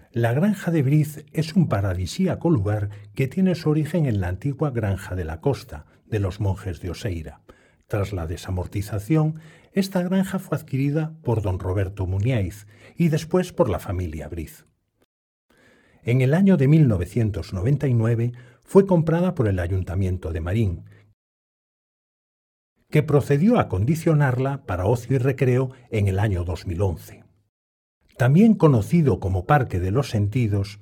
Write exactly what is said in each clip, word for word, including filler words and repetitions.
La Granja de Briz es un paradisíaco lugar que tiene su origen en la antigua Granja de la Costa, de los monjes de Oseira. Tras la desamortización, esta granja fue adquirida por don Roberto Muniaiz y después por la familia Briz. En el año de mil novecientos noventa y nueve fue comprada por el Ayuntamiento de Marín, que procedió a acondicionarla para ocio y recreo en el año dos mil once. También conocido como Parque de los Sentidos,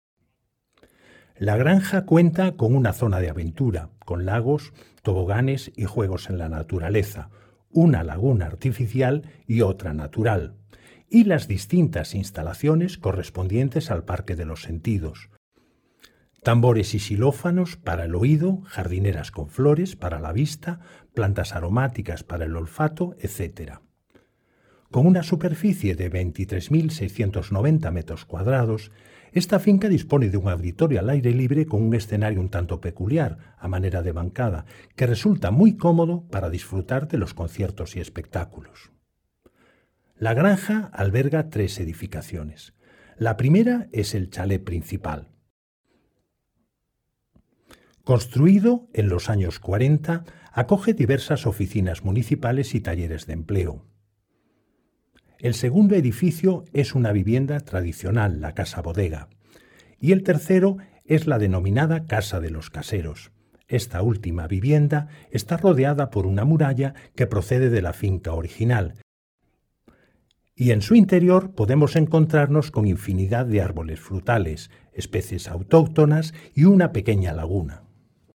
la granja cuenta con una zona de aventura, con lagos, toboganes y juegos en la naturaleza, una laguna artificial y otra natural, y las distintas instalaciones correspondientes al Parque de los Sentidos. Tambores y xilófanos para el oído, jardineras con flores para la vista, plantas aromáticas para el olfato, etcétera. Con una superficie de veintitrés mil seiscientos noventa metros cuadrados, esta finca dispone de un auditorio al aire libre con un escenario un tanto peculiar, a manera de bancada, que resulta muy cómodo para disfrutar de los conciertos y espectáculos. La granja alberga tres edificaciones. La primera es el chalet principal. Construido en los años cuarenta, acoge diversas oficinas municipales y talleres de empleo. El segundo edificio es una vivienda tradicional, la Casa Bodega, y el tercero es la denominada Casa de los Caseros. Esta última vivienda está rodeada por una muralla que procede de la finca original, y en su interior podemos encontrarnos con infinidad de árboles frutales, especies autóctonas y una pequeña laguna.